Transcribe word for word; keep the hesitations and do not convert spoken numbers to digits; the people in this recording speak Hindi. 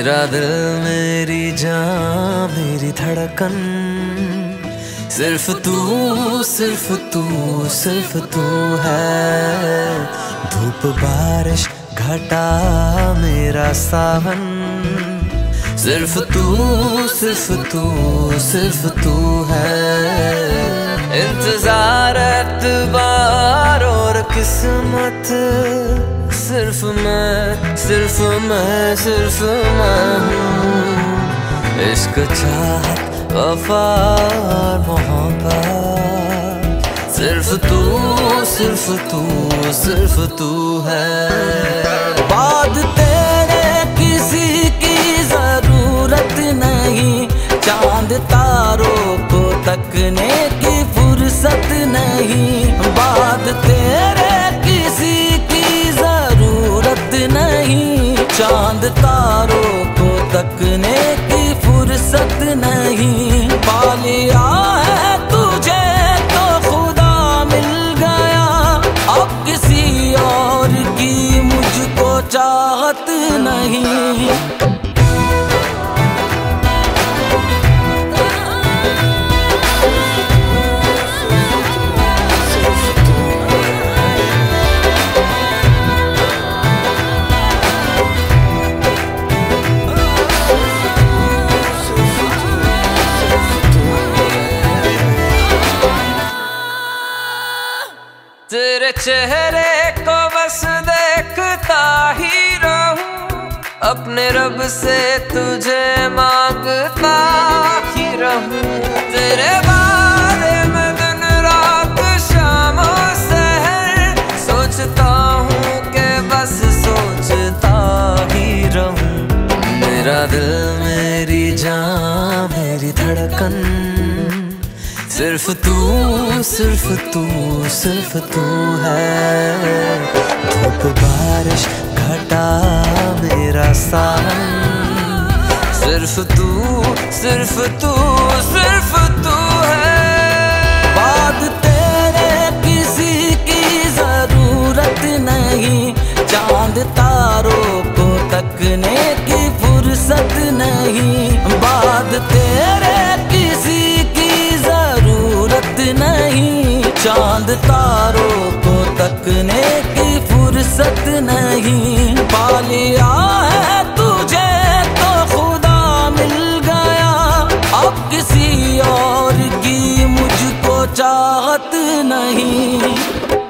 मेरा दिल मेरी जान मेरी धड़कन, सिर्फ तू सिर्फ तू सिर्फ तू है। धूप बारिश घटा मेरा सावन, सिर्फ तू सिर्फ तू सिर्फ तू है। इंतजार एतबार और किस्मत, सिर्फ मैं सिर्फ मैं सिर्फ मैं हूँ। इश्क चाहत वफा और मोहब्बत, सिर्फ तू सिर्फ तू सिर्फ तू है। बाद तेरे किसी की जरूरत नहीं, चांद तारों को तकने की फुर्सत नहीं। बाद तेरे किसी की जरूरत नहीं, चांद तारों को तकने की फुर्सत नहीं। पा लिया है तुझे तो खुदा मिल गया, अब किसी और की मुझको चाहत नहीं। तेरे चेहरे को बस देखता ही रहूं, अपने रब से तुझे मांगता ही रहूं। तेरे बारे में दिन रात शाम और सहर सोचता हूँ कि बस सोचता ही रहूं। मेरा दिल मेरी जान मेरी धड़कन, सिर्फ तू सिर्फ तू सिर्फ तू है। धूप बारिश घटा मेरा सावन, सिर्फ तू सिर्फ तू सिर्फ तू है। बाद तेरे किसी की जरूरत नहीं, चांद तारों को तकने की फुर्सत नहीं। बाद तेरे किसी की जरूरत नहीं, चांद तारों को तकने की फुर्सत नहीं। पा लिया है तुझे तो खुदा मिल गया, अब किसी और की मुझको चाहत नहीं।